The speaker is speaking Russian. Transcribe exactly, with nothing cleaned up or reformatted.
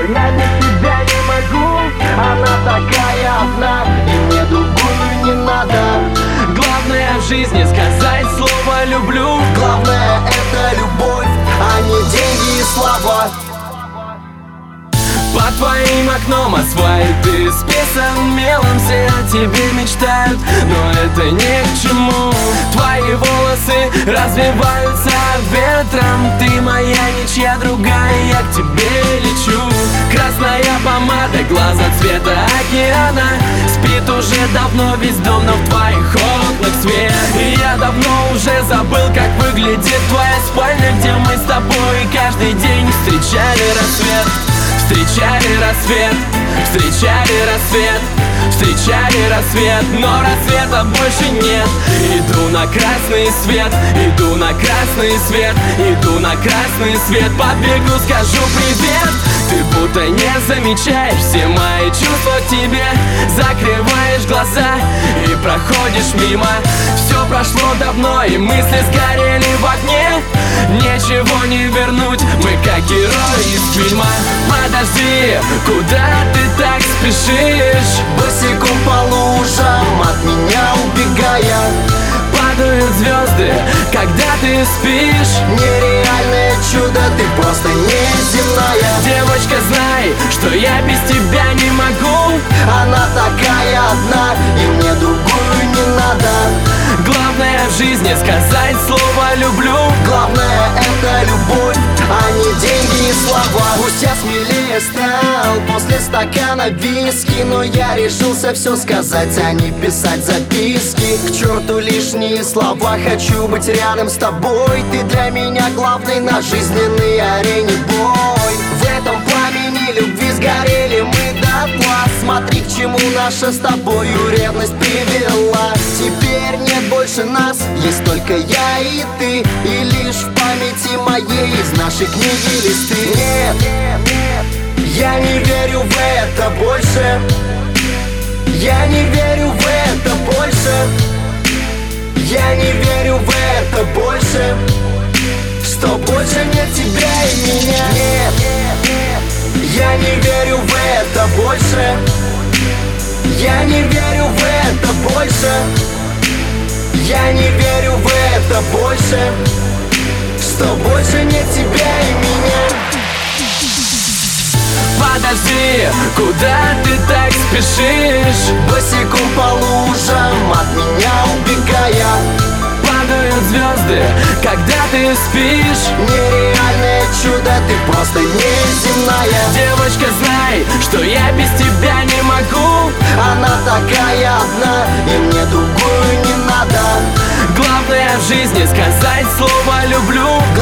я без тебя не могу. Она такая одна, и мне другую не надо. Главное в жизни сказать слово «люблю». Главное это любовь, а не деньги и слава. Под твоим окном асфальт исписан мелом, все о тебе мечтают, но это ни к чему. Твои волосы развиваются ветром, ты моя, ничья другая, я к тебе лечу. Красная помада, глаза цвета океана, спит уже давно весь дом, но в твоих окнах свет. И я давно уже забыл, как выглядит твоя спальня, где мы с тобой каждый день встречали рассвет. Встречали рассвет, встречали рассвет, встречали рассвет, но рассвета больше нет. Иду на красный свет, иду на красный свет, иду на красный свет, подбегу, скажу привет. Ты будто не замечаешь все мои чувства к тебе, закрываешь глаза и проходишь мимо. Все прошло давно, и мысли сгорели в огне, ничего не вернуть, мы как герои из фильма. Подожди, куда ты так спешишь? Босиком по лужам, от меня убегая. Падают звезды, когда ты спишь. Нереальное чудо, ты просто неземная. Девочка, знай, что я без тебя не могу. Она такая одна, и мне другую не надо. Главное в жизни сказать слово «люблю». Главное это любовь, а не деньги и слова. Пусть я смелее стал после стакана виски, но я решился все сказать, а не писать записки. К черту лишние слова, хочу быть рядом с тобой. Ты для меня главный на жизненной арене бой. В этом пламени любви сгорели мы дотла. Смотри, к чему наша с тобою ревность привела. Теперь нет больше нас, есть только я и ты. И лишь в памяти моей из нашей книги листы. Нет, я не верю в это больше. Я не верю в это больше. Я не верю в это больше, что больше нет тебя и меня. Нет, я не верю в это больше. Я не верю в это больше. Я не верю в это больше, что больше нет тебя и меня. Подожди, куда ты так спешишь? Босиком по лужам, от меня убегая. Падают звезды, когда ты спишь. Нереальное чудо, ты просто неземная. Девочка, знай, что я без тебя не могу. Она такая одна, и мне другую не надо. Главное в жизни сказать слово «люблю».